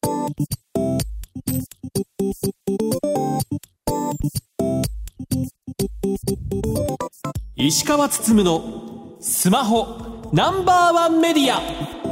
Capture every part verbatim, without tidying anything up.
石川つつむのスマホナンバーワンメディア。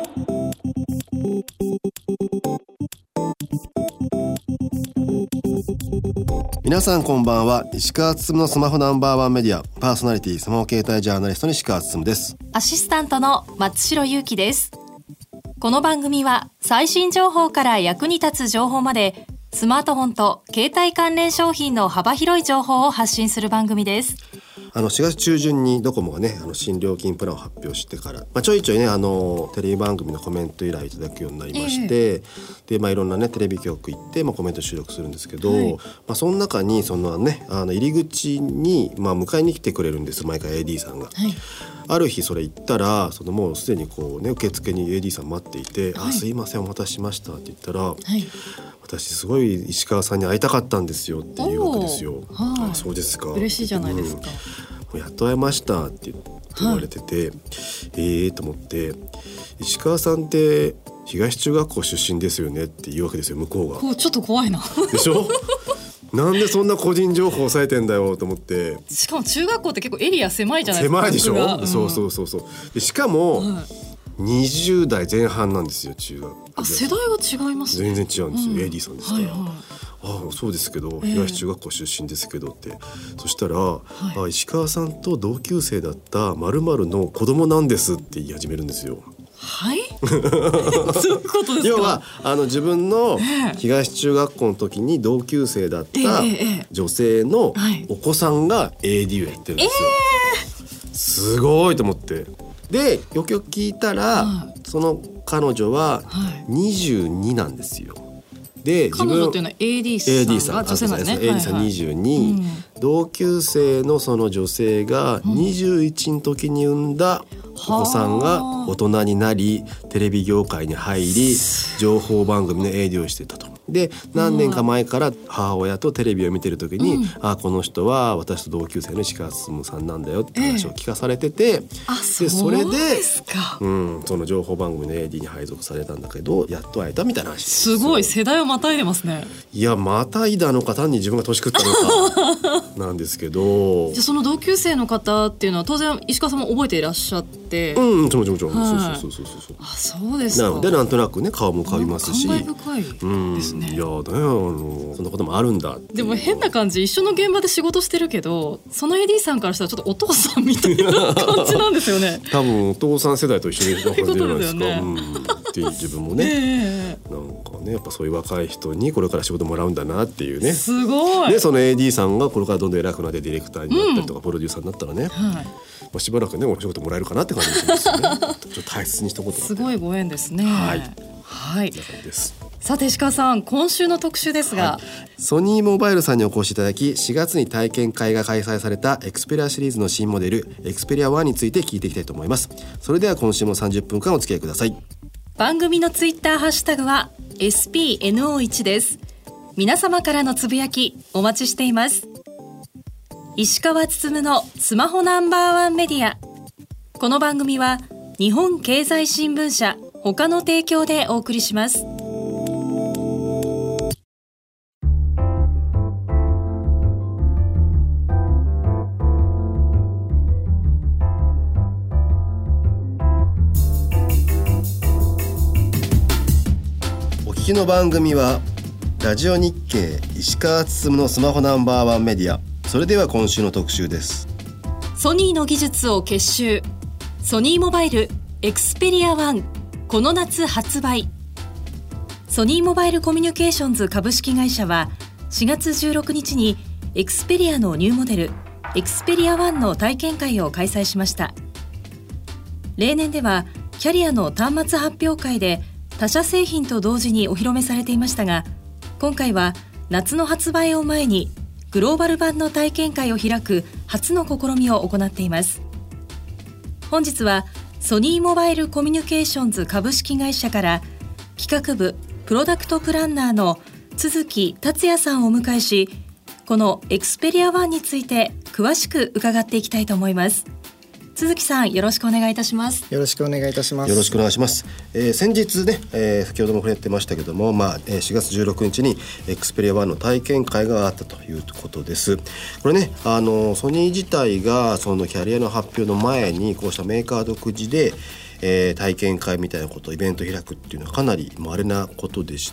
皆さんこんばんは。石川つつむのスマホナンバーワンメディアパーソナリティスマホ携帯ジャーナリストの石川つつむです。 アシスタントの松代ゆうきです。この番組は最新情報から役に立つ情報までスマートフォンと携帯関連商品の幅広い情報を発信する番組です。 あのしがつ中旬にドコモがねあの新料金プランを発表してから、まあ、ちょいちょいねあのテレビ番組のコメント依頼いただくようになりまして、えーでまあ、いろんなねテレビ局行って、まあ、コメント収録するんですけど、はいまあ、その中にその、ね、あの入り口に、まあ、迎えに来てくれるんです。毎回 エーディー さんが、はい、ある日それ行ったらそのもうすでにこう、ね、受付に エーディー さん待っていて、はい、あすいませんお待たせしましたって言ったら、はい、私すごい石川さんに会いたかったんですよっていうわけですよ。 はい、 あそうですか。 嬉しいじゃないですか。 うん、やっと会えましたって言われてて、はい、えーと思って石川さんって東中学校出身ですよねって言うわけですよ向こうが。 こうちょっと怖いなでしょなんでそんな個人情報を抑えてんだよと思って。 しかも中学校って結構エリア狭いじゃないですか。 狭いでしょ、 うん、 そうそうそうそうでしかも、はいにじゅう代前半なんですよ中学。 あ世代が違いますね。 全然違うんですよ、うん、エーディー さんですから、はいはい、ああそうですけど東中学校出身ですけどって、えー、そしたら、はい、あ石川さんと同級生だった〇〇の子供なんですって言い始めるんですよ。 はいそういうことですか。 要はあの自分の東中学校の時に同級生だった女性のお子さんが エーディー をやってるんですよ、えー、すごいと思って。でよくよく聞いたら、はい、その彼女はにじゅうになんですよ。で彼女っていうのは エーディー さんが女性なんですね。 エーディー さんにじゅうに、はいはいうん、同級生のその女性がにじゅういちの時に産んだお子さんが大人になりテレビ業界に入り情報番組の エーディー をしてたと。で何年か前から母親とテレビを見てる時に、うん、あこの人は私と同級生の石川進さんなんだよって話を聞かされてて、えー、 あそうですか。 でそれで、うん、その情報番組の エーディー に配属されたんだけどやっと会えたみたいな話です。 すごい世代をまたいでますね。 いやまたいだのか単に自分が年食ったのかなんですけどじゃあその同級生の方っていうのは当然石川さんも覚えていらっしゃって、 うんもちろんもちろん、 はい、 そうそうそうそうそう。 あそうですか。 なのでなんとなくね顔も浮かびますし感慨深いですね。 うん、いやだよあのそんなこともあるんだ。 でも変な感じ一緒の現場で仕事してるけどその エーディー さんからしたらちょっとお父さんみたいな感じなんですよね多分お父さん世代と一緒に感じるじゃないですか。 そういうことですよね、 うん、っていう自分もね、えー、なんかねやっぱそういう若い人にこれから仕事もらうんだなっていうね。すごい。 でその エーディー さんがこれからどんどん偉くなってディレクターになったりとか、うん、プロデューサーになったらね、はいまあ、しばらくねお仕事もらえるかなって感じしますよねちょっと大切にしたことすごいご縁ですね。 はい、 はい、 です。 さて石川さん今週の特集ですが、 はい、ソニーモバイルさんにお越しいただきしがつに体験会が開催されたエクスペリアシリーズの新モデルエクスペリアワンについて聞いていきたいと思います。それでは今週もさんじゅっぷんかんお付き合いください。 番組のツイッターハッシュタグは エスピーエヌオーワン です。皆様からのつぶやきお待ちしています。石川つつむのスマホナンバーワンメディア。この番組は日本経済新聞社他の提供でお送りします。 お聞きの番組はラジオ日経石川つつむのスマホナンバーワンメディア。それでは今週の特集です。 ソニーの技術を結集ソニーモバイルエクスペリアワンこの夏発売。ソニーモバイルコミュニケーションズ株式会社はしがつじゅうろくにちにエクスペリアのニューモデルエクスペリアワンの体験会を開催しました。例年ではキャリアの端末発表会で他社製品と同時にお披露目されていましたが、今回は夏の発売を前にグローバル版の体験会を開く初の試みを行っています。本日はソニーモバイルコミュニケーションズ株式会社から企画部プロダクトプランナーの都築達也さんをお迎えし、このエクスペリアワンについて詳しく伺っていきたいと思います。 都築さん、よろしくお願いいたします。 よろしくお願いいたします。 よろしくお願いします。えー、先日ね、えー、先ほども触れてましたけども、まあえー、しがつじゅうろくにちにエクスペリアワンの体験会があったということです。これね、あのソニー自体がそのキャリアの発表の前にこうしたメーカー独自で、えー、体験会みたいなことイベントを開くっていうのはかなり稀なことでして、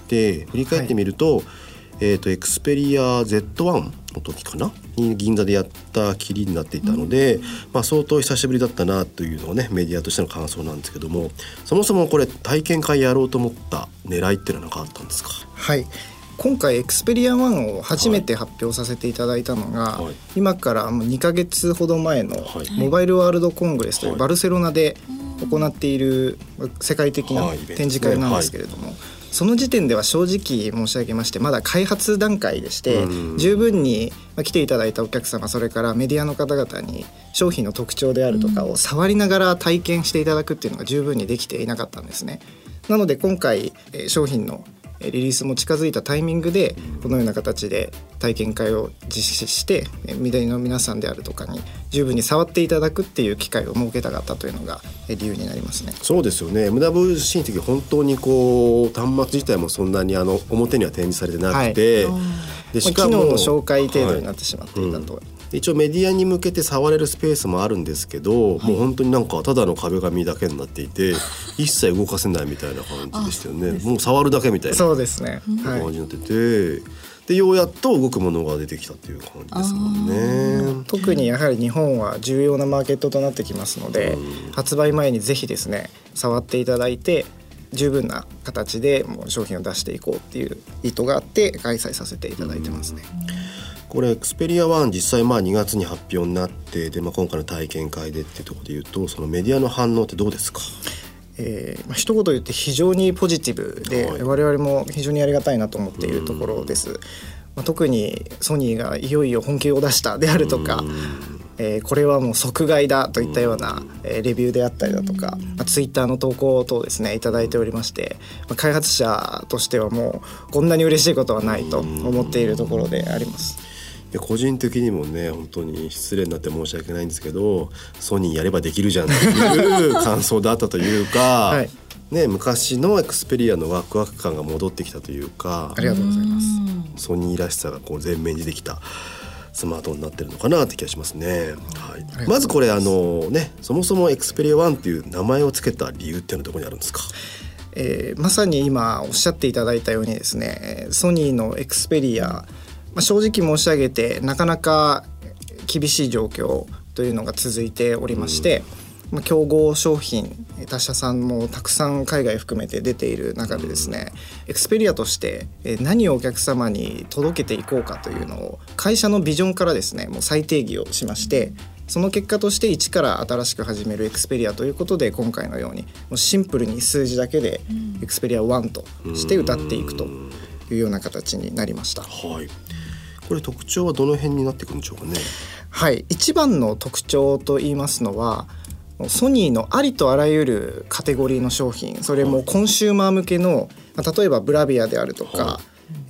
振り返ってみると、はい、えーと、エクスペリア ゼットワン の時かなに銀座でやったきりになっていたので、うん、まあ、相当久しぶりだったなというのがねメディアとしての感想なんですけども、そもそもこれ体験会やろうと思った狙いっていうのは何かあったんですか？ はい、今回エクスペリアワンを初めて発表させていただいたのが、はい、今からもうにかげつほど前のモバイルワールドコングレスというバルセロナで行っている世界的な展示会なんですけれども、はい、その時点では正直申し上げましてまだ開発段階でして、十分に来ていただいたお客様、それからメディアの方々に商品の特徴であるとかを触りながら体験していただくっていうのが十分にできていなかったんですね。なので今回商品のリリースも近づいたタイミングでこのような形で体験会を実施してメディアの皆さんであるとかに十分に触っていただくっていう機会を設けたかったというのが理由になりますね。 そうですよね。 エムダブリューシー の時本当にこう端末自体もそんなにあの表には展示されてなくて、はい、でしかも、 まあ、機能の紹介程度になってしまっていたと、 はい、うん、一応メディアに向けて触れるスペースもあるんですけど、はい、もう本当になんかただの壁紙だけになっていて一切動かせないみたいな感じでしたよね。もう触るだけみたいなそうですね、 はい、感じになってて、でようやっと動くものが出てきたっていう感じですもんね。 特にやはり日本は重要なマーケットとなってきますので、発売前にぜひですね触っていただいて十分な形でもう商品を出していこうっていう意図があって開催させていただいてますね。 これエクスペリアワン実際まあにがつに発表になってで、まあ、今回の体験会でっていうところでいうとそのメディアの反応ってどうですか？ えーまあ、一言言って非常にポジティブで、はい、我々も非常にありがたいなと思っているところです。まあ、特にソニーがいよいよ本気を出したであるとか、えー、これはもう即買いだといったような、えー、レビューであったりだとか、まあ、ツイッターの投稿等ですねいただいておりまして、まあ、開発者としてはもうこんなに嬉しいことはないと思っているところであります。 個人的にもね本当に失礼になって申し訳ないんですけど、ソニーやればできるじゃんっていう感想だったというか、はい、ね、昔のエクスペリアのワクワク感が戻ってきたというか、 ありがとうございます。 ソニーらしさがこう前面にできたスマートになってるのかなって気がしますね。はい、まずこれあのねそもそもエクスペリアワンっていう名前をつけた理由っていうのはどこにあるんですか？ えー、まさに今おっしゃっていただいたようにですね、ソニーのエクスペリア、まあ、正直申し上げてなかなか厳しい状況というのが続いておりまして、まあ、競合商品他社さんもたくさん海外含めて出ている中でですね、エクスペリアとして何をお客様に届けていこうかというのを会社のビジョンからですねもう再定義をしまして、その結果として一から新しく始めるエクスペリアということで今回のようにもうシンプルに数字だけでエクスペリアワンとして歌っていくというような形になりました。 はい、これ特徴はどの辺になってくるんでしょうかね？ はい、一番の特徴と言いますのはソニーのありとあらゆるカテゴリーの商品、それもコンシューマー向けの例えばブラビアであるとか、はい、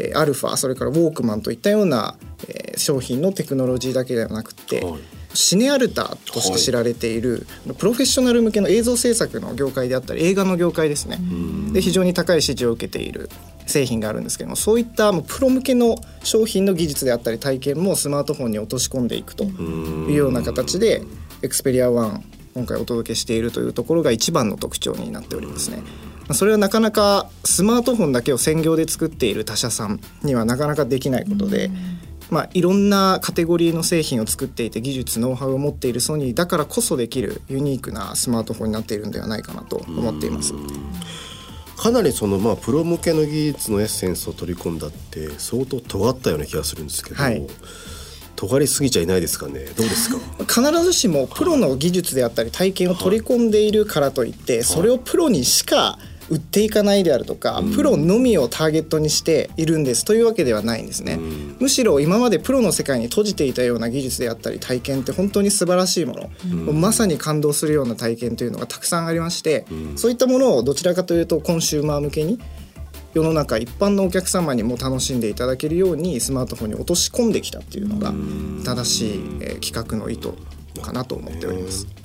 えー、アルファ、それからウォークマンといったような、えー、商品のテクノロジーだけではなくて、はい、シネアルタとして知られている、はい、プロフェッショナル向けの映像制作の業界であったり映画の業界ですね、で非常に高い支持を受けている製品があるんですけども、そういったもうプロ向けの商品の技術であったり体験もスマートフォンに落とし込んでいくというような形でエクスペリアワン今回お届けしているというところが一番の特徴になっておりますね。それはなかなかスマートフォンだけを専業で作っている他社さんにはなかなかできないことで、まあ、いろんなカテゴリーの製品を作っていて技術ノウハウを持っているソニーだからこそできるユニークなスマートフォンになっているのではないかなと思っています。 かなりそのまあプロ向けの技術のエッセンスを取り込んだって相当尖ったような気がするんですけど、はい、尖りすぎちゃいないですかね？どうですか？ 必ずしもプロの技術であったり体験を取り込んでいるからといって、はい、それをプロにしか売っていかないであるとか、うん、プロのみをターゲットにしているんですというわけではないんですね、うん、むしろ今までプロの世界に閉じていたような技術であったり体験って本当に素晴らしいもの、うん、まさに感動するような体験というのがたくさんありまして、うん、そういったものをどちらかというとコンシューマー向けに世の中一般のお客様にも楽しんでいただけるようにスマートフォンに落とし込んできたっていうのが正しい、えー、企画の意図かなと思っております。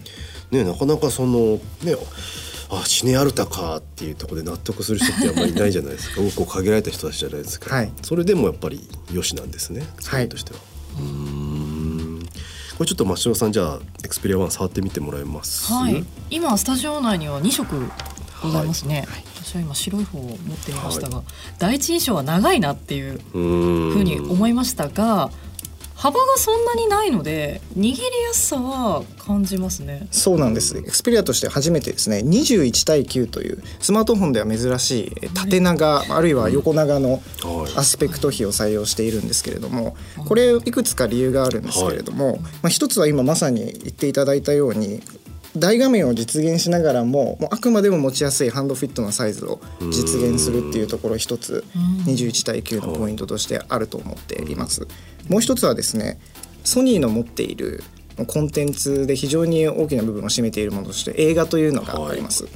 ね、なかなかそのねあシネアルタかっていうところで納得する人ってあんまりいないじゃないですかこう限られた人たちじゃないですか、はい、それでもやっぱり良しなんですね、はい、としては。うーんこれちょっと真城さんじゃあエクスペリアワン触ってみてもらえます？ はい、今スタジオ内にはに色ございますね、はい、私は今白い方を持ってみましたが、はい、第一印象は長いなっていうふうに思いましたが幅がそんなにないので握りやすさは感じますね。 そうなんです。エクスペリアとして初めてですねにじゅういちたいきゅうというスマートフォンでは珍しい縦長、あるいは横長のアスペクト比を採用しているんですけれども、これいくつか理由があるんですけれども、まあ、一つは今まさに言っていただいたように大画面を実現しながらも、もうあくまでも持ちやすいハンドフィットなサイズを実現するっていうところ一つにじゅういちたいきゅうのポイントとしてあると思っています。もう一つはですねソニーの持っているコンテンツで非常に大きな部分を占めているものとして映画というのがあります、はい、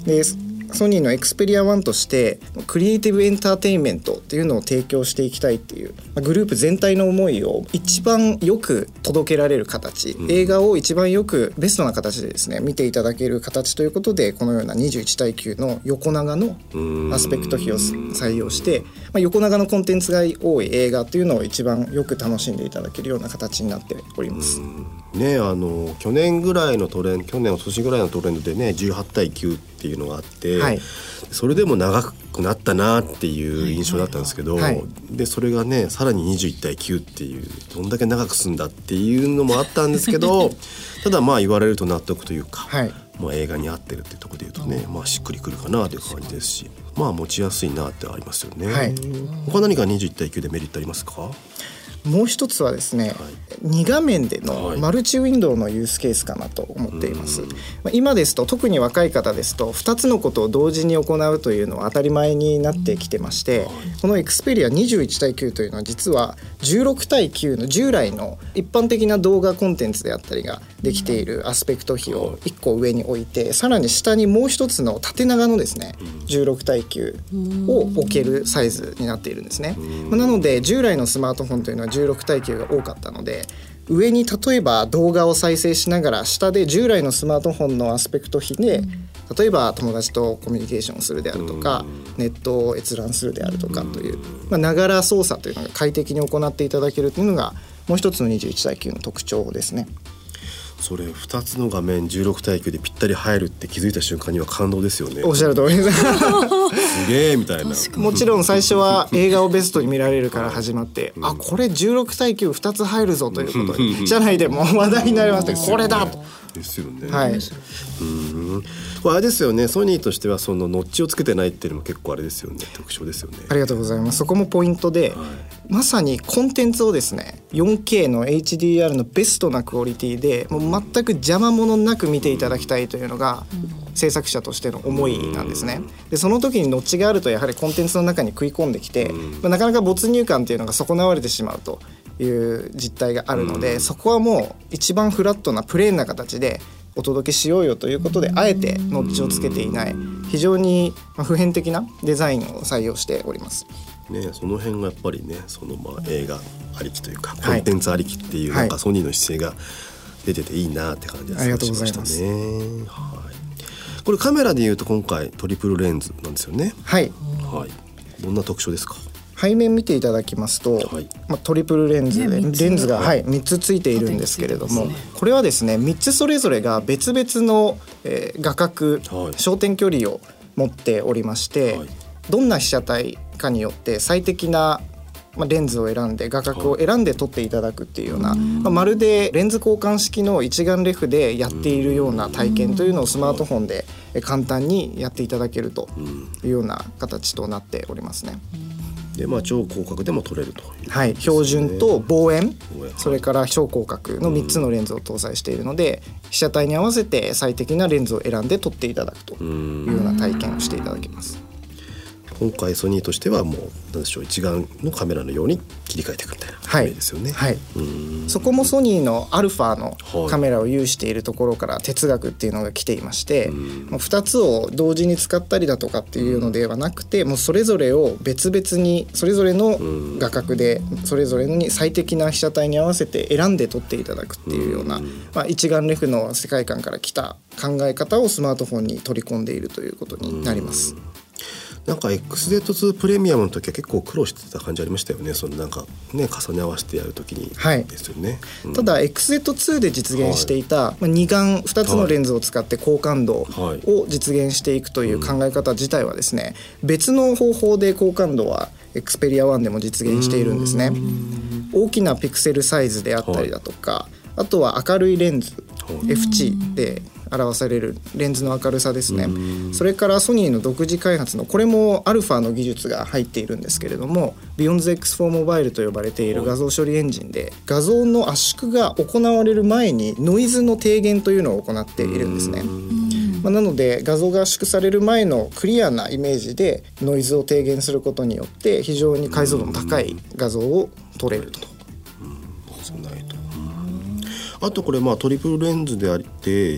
でソニーのエクスペリアワンとしてクリエイティブエンターテインメントっていうのを提供していきたいっていうグループ全体の思いを一番よく届けられる形、うん、映画を一番よくベストな形でですね見ていただける形ということでこのようなにじゅういちたいきゅうの横長のアスペクト比を採用して、まあ、横長のコンテンツが多い映画っていうのを一番よく楽しんでいただけるような形になっております。 ね、あの去年ぐらいのトレンド去年お年ぐらいのトレンドでねじゅうはちたいきゅうっていうのがあって、はい、それでも長くなったなっていう印象だったんですけど、はいはいはい、でそれがねさらににじゅういちたいきゅうっていうどんだけ長く済んだっていうのもあったんですけどただまあ言われると納得というか、はい、もう映画に合ってるっていうところで言うとね、まあ、しっくりくるかなという感じですし、まあ持ちやすいなってありますよね、はい、他何かにじゅういちたいきゅうでメリットありますか？ もう一つはですね、はい、に画面でのマルチウィンドウのユースケースかなと思っています、はい、今ですと特に若い方ですとふたつのことを同時に行うというのは当たり前になってきてまして、はい、このエクスペリアにじゅういちたいきゅうというのは実はじゅうろくたいきゅうの従来の一般的な動画コンテンツであったりができているアスペクト比をいっこ上に置いてさらに下にもう一つの縦長のですねじゅうろくたいきゅうを置けるサイズになっているんですね。なので従来のスマートフォンというのはじゅうろくたいきゅうが多かったので上に例えば動画を再生しながら下で従来のスマートフォンのアスペクト比で例えば友達とコミュニケーションをするであるとかネットを閲覧するであるとかというながら操作というのが快適に行っていただけるというのがもう一つのにじゅういちたいきゅうの特徴ですね。 それふたつの画面じゅうろくたいきゅうでぴったり入るって気づいた瞬間には感動ですよね。 おっしゃる通りですすげえみたいな。 もちろん最初は映画をベストに見られるから始まって、うん、あこれじゅうろくたいきゅうふたつ入るぞということで社内でも話題になりました、ね、これだとですよね、 はい、 うんこれあれですよねソニーとしてはそのノッチをつけてないっていうのも結構あれですよね特徴ですよね。 ありがとうございます。そこもポイントで、はい、まさにコンテンツをですね よんケー の エイチディーアール のベストなクオリティでもう全く邪魔者なく見ていただきたいというのが制作者としての思いなんですね。でその時にノッチがあるとやはりコンテンツの中に食い込んできて、まあ、なかなか没入感というのが損なわれてしまうという実態があるのでそこはもう一番フラットなプレーンな形でお届けしようよということであえてノッチをつけていない非常に普遍的なデザインを採用しております、 ね、その辺がやっぱりねそのまあ映画ありきというかコンテンツありきっていうなんかソニーの姿勢が出てていいなって感じがしましたね、はい、これカメラでいうと今回トリプルレンズなんですよね。 はい、 はい、どんな特徴ですか？ 背面見ていただきますと、はい、まあ、トリプルレンズで、ね、レンズが、はい、みっつついているんですけれども、ね、これはですねみっつそれぞれが別々の、えー、画角、はい、焦点距離を持っておりまして、はい、どんな被写体かによって最適なまあ、レンズを選んで画角を選んで撮っていただくっていうような、まあ、まるでレンズ交換式の一眼レフでやっているような体験というのをスマートフォンで簡単にやっていただけるというような形となっておりますね。 でまあ、超広角でも撮れるという、ね、 はい、標準と望遠、それから超広角のみっつのレンズを搭載しているので、被写体に合わせて最適なレンズを選んで撮っていただくというような体験をしていただけます。 今回ソニーとしてはもう何でしょう、一眼のカメラのように切り替えていくみたいなイメージですよね。 はい、はい、そこもソニーのアルファのカメラを有しているところから哲学っていうのが来ていまして、もうふたつを同時に使ったりだとかっていうのではなくて、もうそれぞれを別々にそれぞれの画角でそれぞれに最適な被写体に合わせて選んで撮っていただくっていうような、まあ、一眼レフの世界観から来た考え方をスマートフォンに取り込んでいるということになります。 なんか エックスゼットツー プレミアムの時は結構苦労してた感じありましたよね。そのなんかね重ね合わせてやる時にですよね、はいうん、ただ エックスゼットツー で実現していた、はいまあ、二眼ふたつのレンズを使って高感度を実現していくという考え方自体はですね、別の方法で高感度は Xperia ワンでも実現しているんですね。大きなピクセルサイズであったりだとか、はい、あとは明るいレンズ エフ 値で表されるレンズの明るさですね。それからソニーの独自開発のこれもアルファの技術が入っているんですけれども、 ビヨンズエックスフォー モバイルと呼ばれている画像処理エンジンで画像の圧縮が行われる前にノイズの低減というのを行っているんですね。まあ、なので画像が圧縮される前のクリアなイメージでノイズを低減することによって非常に解像度の高い画像を撮れると。 あとこれまあトリプルレンズであって、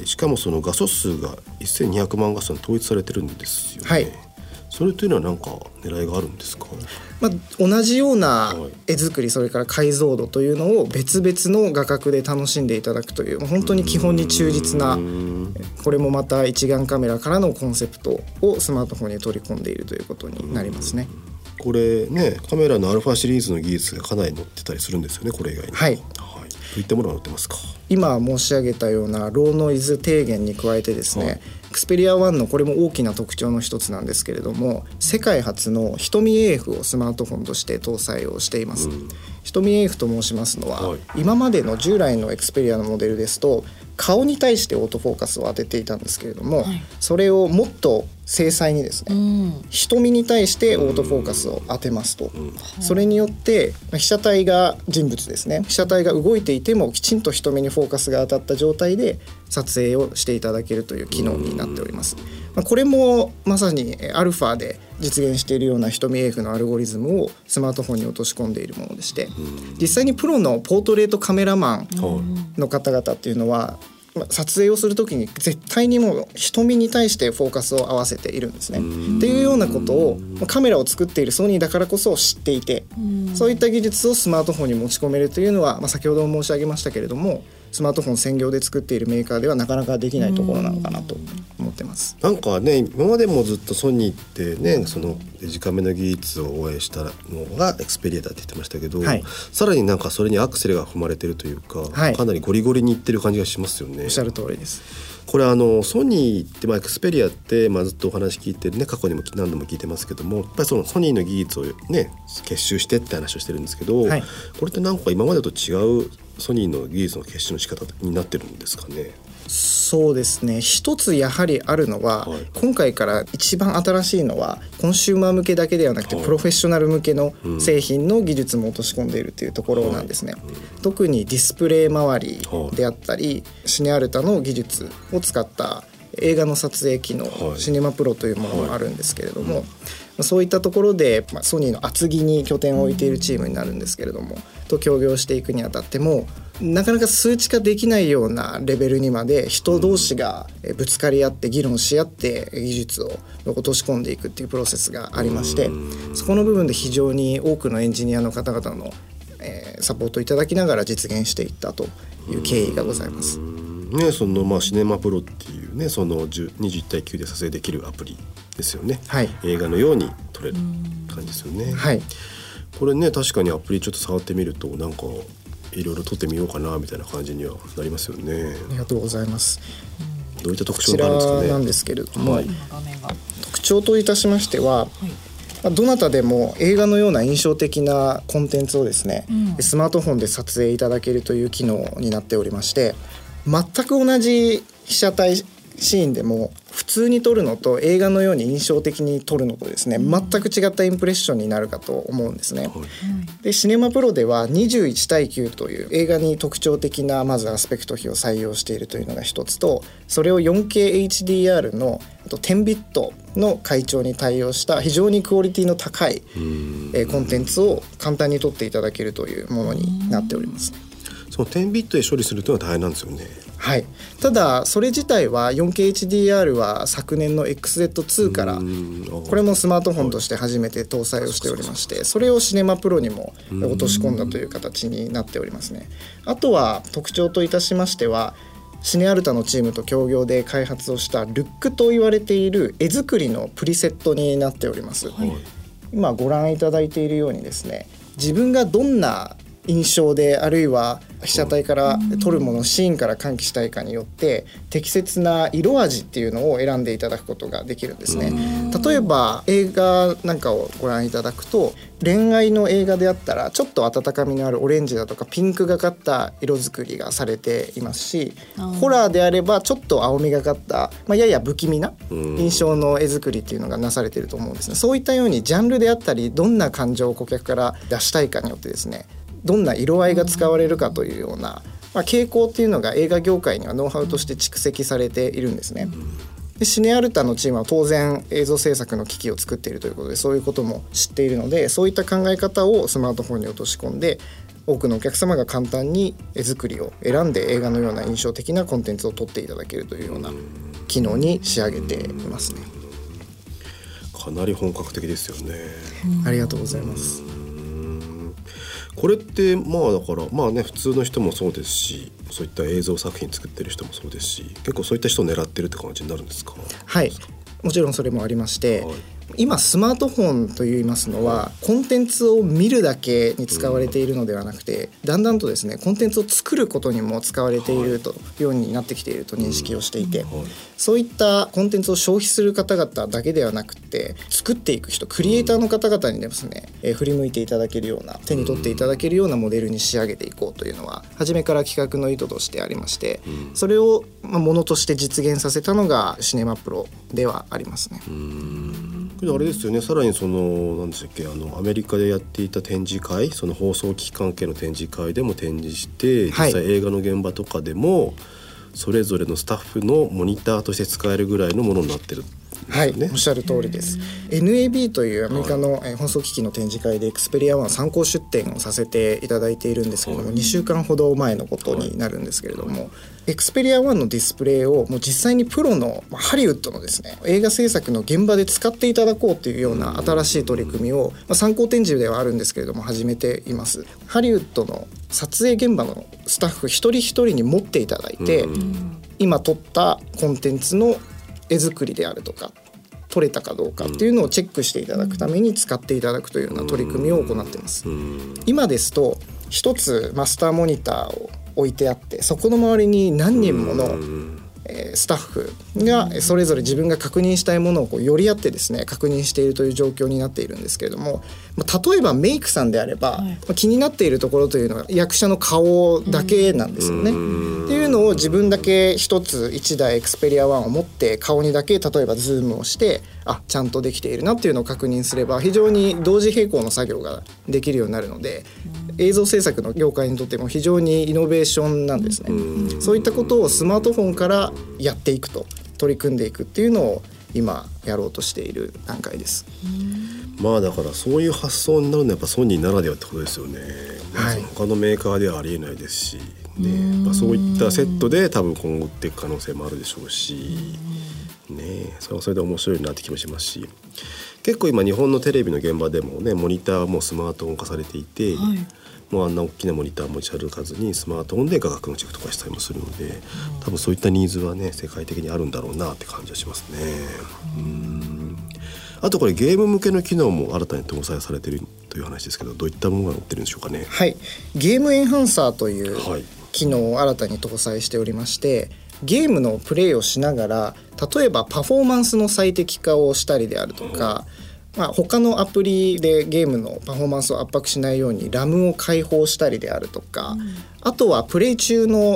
しかもその画素数がせんにひゃくまん画素に統一されてるんですよね、はい、それというのは何か狙いがあるんですか？ まあ、同じような絵作りそれから解像度というのを別々の画角で楽しんでいただくという本当に基本に忠実な、これもまた一眼カメラからのコンセプトをスマートフォンに取り込んでいるということになりますね。 これねカメラのアルファシリーズの技術がかなり載ってたりするんですよね、これ以外に。 はい、 どういったものが載ってますか？ 今申し上げたようなローノイズ低減に加えてですね、はい、Xperia ワンのこれも大きな特徴の一つなんですけれども、世界初の瞳 エーエフ をスマートフォンとして搭載をしています、うん、瞳 エーエフ と申しますのは、はい、今までの従来の Xperia のモデルですと顔に対してオートフォーカスを当てていたんですけれども、はい、それをもっと精細にですね、うん、瞳に対してオートフォーカスを当てますと、うん、それによって被写体が人物ですね、被写体が動いていてもきちんと瞳にフォーカスが当たった状態で撮影をしていただけるという機能になっております。まあ、これもまさにアルファで実現しているような瞳 エーエフ のアルゴリズムをスマートフォンに落とし込んでいるものでして、実際にプロのポートレートカメラマンの方々っていうのは撮影をするときに絶対にもう瞳に対してフォーカスを合わせているんですね。っていうようなことをカメラを作っているソニーだからこそ知っていて、そういった技術をスマートフォンに持ち込めるというのは、まあ、先ほども申し上げましたけれども、スマートフォン専業で作っているメーカーではなかなかできないところなのかなと思ってます。 なんかね今までもずっとソニーってねそのデジカメの技術を応援したのがエクスペリアだって言ってましたけど、はい、さらになんかそれにアクセルが踏まれてるというか、はい、かなりゴリゴリにいってる感じがしますよね。 おっしゃる通りです。 これあのソニーって、まあ、エクスペリアって、まあ、ずっとお話聞いてるね、過去にも何度も聞いてますけども、やっぱりそのソニーの技術をね結集してって話をしてるんですけど、はい、これってなんか今までと違うソニーの技術の結集の仕方になってるんですかね。 そうですね、一つやはりあるのは、はい、今回から一番新しいのはコンシューマー向けだけではなくて、はい、プロフェッショナル向けの製品の技術も落とし込んでいるというところなんですね、はいうん、特にディスプレイ周りであったり、はい、シネアルタの技術を使った映画の撮影機能、はい、シネマプロというものがあるんですけれども、はいうん、そういったところで、まあ、ソニーの厚木に拠点を置いているチームになるんですけれども、と協業していくにあたってもなかなか数値化できないようなレベルにまで人同士がぶつかり合って議論し合って技術を落とし込んでいくっていうプロセスがありまして、そこの部分で非常に多くのエンジニアの方々のサポートいただきながら実現していったという経緯がございます。 ね、そのまあシネマプロっていうね、そのにじゅういち対きゅうで撮影できるアプリですよね、はい、映画のように撮れる感じですよね、はい、これね確かにアプリちょっと触ってみるとなんかいろいろ撮ってみようかなみたいな感じにはなりますよね。 ありがとうございます。 どういった特徴があるんですかね。 こちらなんですけれども、はい、特徴といたしましては、はい、どなたでも映画のような印象的なコンテンツをですね、うん、スマートフォンで撮影いただけるという機能になっておりまして、全く同じ被写体シーンでも普通に撮るのと映画のように印象的に撮るのとですね、全く違ったインプレッションになるかと思うんですね、はい、でシネマプロではにじゅういちたいきゅうという映画に特徴的なまずアスペクト比を採用しているというのが一つと、それを よんケーエイチディーアール のじゅうビットの階調に対応した非常にクオリティの高いえコンテンツを簡単に撮っていただけるというものになっております。 そのじゅうビットで処理するというのは大変なんですよね。 はい、ただそれ自体は よんケーエイチディーアール は昨年の エックスゼットツー からこれもスマートフォンとして初めて搭載をしておりまして、それをシネマプロにも落とし込んだという形になっておりますね。あとは特徴といたしましては、シネアルタのチームと協業で開発をしたルックと言われている絵作りのプリセットになっております、はい、今ご覧いただいているようにですね、自分がどんな印象であるいは被写体から撮るもの、シーンから喚起したいかによって適切な色味っていうのを選んでいただくことができるんですね。例えば映画なんかをご覧いただくと、恋愛の映画であったらちょっと温かみのあるオレンジだとかピンクがかった色作りがされていますし、ホラーであればちょっと青みがかった、まあ、やや不気味な印象の絵作りっていうのがなされていると思うんですね。そういったようにジャンルであったりどんな感情を顧客から出したいかによってですね、どんな色合いが使われるかというような、まあ、傾向っていうのが映画業界にはノウハウとして蓄積されているんですね。でシネアルタのチームは当然映像制作の機器を作っているということで、そういうことも知っているので、そういった考え方をスマートフォンに落とし込んで、多くのお客様が簡単に絵作りを選んで映画のような印象的なコンテンツを撮っていただけるというような機能に仕上げていますね。 かなり本格的ですよね。 ありがとうございます。 これってまあだからまあね、普通の人もそうですし、そういった映像作品作ってる人もそうですし、結構そういった人を狙ってるって感じになるんですか？ はい、もちろんそれもありまして、はい、今スマートフォンといいますのはコンテンツを見るだけに使われているのではなくて、だんだんとですねコンテンツを作ることにも使われているというようになってきていると認識をしていて、そういったコンテンツを消費する方々だけではなくて、作っていく人、クリエイターの方々にですね、えー、振り向いていただけるような、手に取っていただけるようなモデルに仕上げていこうというのは初めから企画の意図としてありまして、それをまあものとして実現させたのがシネマプロではありますね。 うーん、あれですよね。さらにその何でしたっけ、あのアメリカでやっていた展示会、その放送機器関係の展示会でも展示して、実際映画の現場とかでもそれぞれのスタッフのモニターとして使えるぐらいのものになってるんですよね。はい、おっしゃる通りです。 エヌエービー というアメリカの放送機器の展示会でエクスペリアワン参考出展をさせていただいているんですけれども、はい、にしゅうかんほど前のことになるんですけれども、はい、エクスペリアワンのディスプレイをもう実際にプロのハリウッドのですね映画制作の現場で使っていただこうというような新しい取り組みを、まあ、参考展示ではあるんですけれども始めています。ハリウッドの撮影現場のスタッフ一人一人に持っていただいて、うん、今撮ったコンテンツの絵作りであるとか撮れたかどうかっていうのをチェックしていただくために使っていただくというような取り組みを行っています。今ですと一つマスターモニターを置いてあって、そこの周りに何人ものえー、スタッフがそれぞれ自分が確認したいものをこう寄り合ってですね確認しているという状況になっているんですけれども、まあ、例えばメイクさんであれば、はい、まあ、気になっているところというのは役者の顔だけなんですよね。っていうのを自分だけ一つ一台エクスペリアワンを持って顔にだけ例えばズームをして、あ、ちゃんとできているなっていうのを確認すれば非常に同時並行の作業ができるようになるので、映像制作の業界にとっても非常にイノベーションなんですね。そういったことをスマートフォンからやっていくと、取り組んでいくっていうのを今やろうとしている段階です。 まあだからそういう発想になるのはやっぱソニーならではってことですよね。はい、他のメーカーではありえないですし、ね、まあ、そういったセットで多分今後売っていく可能性もあるでしょうし、ね、それはそれで面白いなって気もしますし、結構今日本のテレビの現場でもねモニターもスマートフォン化されていて、はい、もうあんな大きなモニター持ち歩かずにスマートフォンで画角のチェックとかしたりもするので、多分そういったニーズはね世界的にあるんだろうなって感じはしますね。うーん、あとこれゲーム向けの機能も新たに搭載されているという話ですけど、どういったものが載ってるんでしょうかね。 はい、ゲームエンハンサーという機能を新たに搭載しておりまして、ゲームのプレイをしながら例えばパフォーマンスの最適化をしたりであるとか、まあ、他のアプリでゲームのパフォーマンスを圧迫しないようにラムを開放したりであるとか、うん、あとはプレイ中の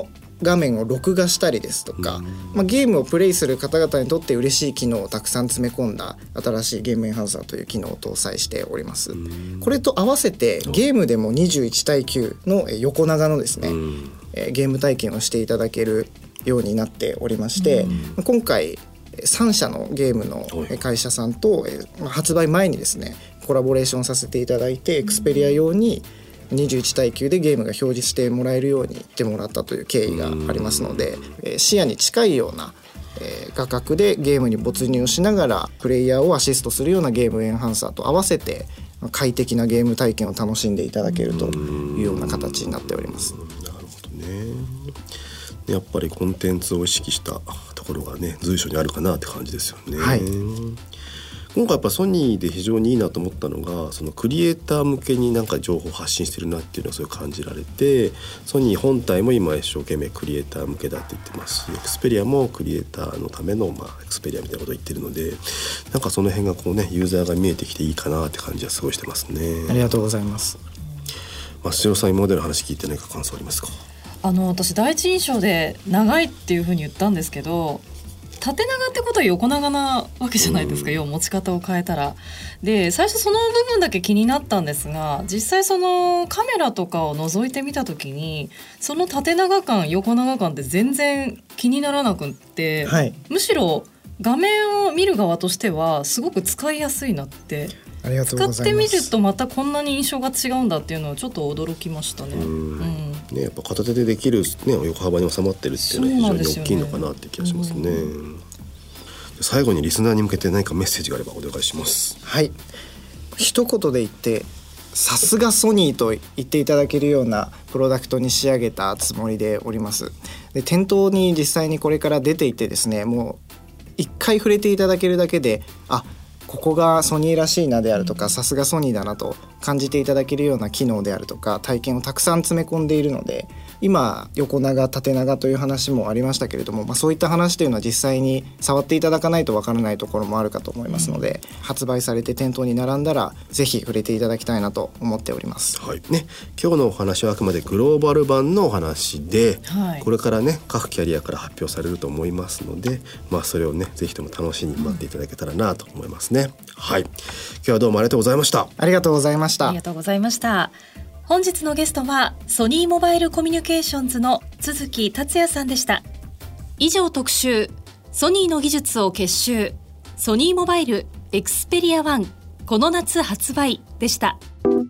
画面を録画したりですとか、まあ、ゲームをプレイする方々にとって嬉しい機能をたくさん詰め込んだ新しいゲームエンハンサーという機能を搭載しております。これと合わせてゲームでもにじゅういちたいきゅうの横長のですね、ゲーム体験をしていただけるようになっておりまして、今回さん社のゲームの会社さんと発売前にですねコラボレーションさせていただいて、エクスペリア用ににじゅういちたいきゅうでゲームが表示してもらえるようにしてもらったという経緯がありますので、視野に近いような画角でゲームに没入しながらプレイヤーをアシストするようなゲームエンハンサーと合わせて快適なゲーム体験を楽しんでいただけるというような形になっております。 なるほどね。やっぱりコンテンツを意識したところがね随所にあるかなって感じですよね。 はい、 今回やっぱソニーで非常にいいなと思ったのが、そのクリエイター向けになんか情報を発信してるなっていうのはそういう感じられて、ソニー本体も今一生懸命クリエイター向けだって言ってますし、エクスペリアもクリエイターのためのまあエクスペリアみたいなことを言ってるので、なんかその辺がこうねユーザーが見えてきていいかなって感じはすごいしてますね。 ありがとうございます。 増代さん、今までの話聞いて何か感想ありますか？ あの私第一印象で長いっていうふうに言ったんですけど、縦長ってことは横長なわけじゃないですか、要は持ち方を変えたら。で最初その部分だけ気になったんですが、実際そのカメラとかを覗いてみた時にその縦長感横長感って全然気にならなくって、 はい、 むしろ画面を見る側としてはすごく使いやすいなって、 ありがとうございます。 使ってみるとまたこんなに印象が違うんだっていうのはちょっと驚きましたね。うんね、やっぱ片手でできる、ね、横幅に収まってるっていうのは非常に大きいのかなって気がしますね。最後にリスナーに向けて何かメッセージがあればお願いします。 はい、一言で言ってさすがソニーと言っていただけるようなプロダクトに仕上げたつもりでおります。で店頭に実際にこれから出ていてですね、もう一回触れていただけるだけで、あ、ここがソニーらしいなであるとか、さすがソニーだなと感じていただけるような機能であるとか体験をたくさん詰め込んでいるので、今横長縦長という話もありましたけれども、まあ、そういった話というのは実際に触っていただかないとわからないところもあるかと思いますので、発売されて店頭に並んだらぜひ触れていただきたいなと思っております。 はいね、今日のお話はあくまでグローバル版のお話で、はい、これからね各キャリアから発表されると思いますので、まあ、それをねぜひとも楽しみに待っていただけたらなと思いますね。はい、今日はどうもありがとうございました。 ありがとうございました。 ありがとうございました。本日のゲストはソニーモバイルコミュニケーションズの都築達也さんでした。以上特集、ソニーの技術を結集、ソニーモバイルエクスペリアワンこの夏発売でした。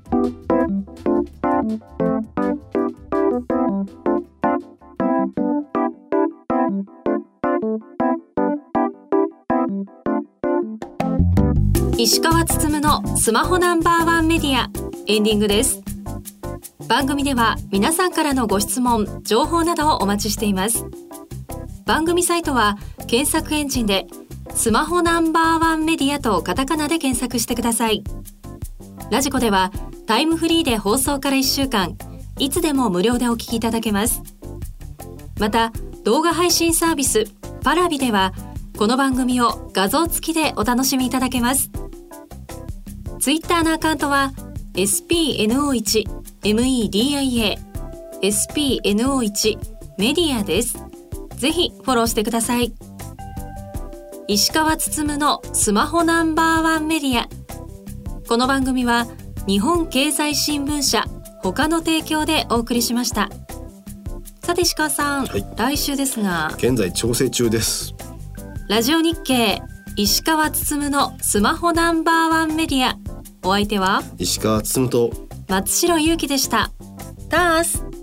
石川つつむのスマホナンバーワンメディア、エンディングです。番組では皆さんからのご質問、情報などをお待ちしています。番組サイトは検索エンジンでスマホナンバーワンメディアとカタカナで検索してください。ラジコではタイムフリーで放送からいっしゅうかんいつでも無料でお聞きいただけます。また動画配信サービスパラビではこの番組を画像付きでお楽しみいただけます。ツイッターのアカウントは エスピーエヌオーワンメディア エスピーエヌオーワン メディアです。ぜひフォローしてください。石川つつむのスマホナンバーワンメディア。この番組は日本経済新聞社他の提供でお送りしました。さて石川さん、はい、来週ですが現在調整中です。 ラジオ日経石川つつむのスマホナンバーワンメディア、お相手は石川つつむと松代ゆうきでした。タース。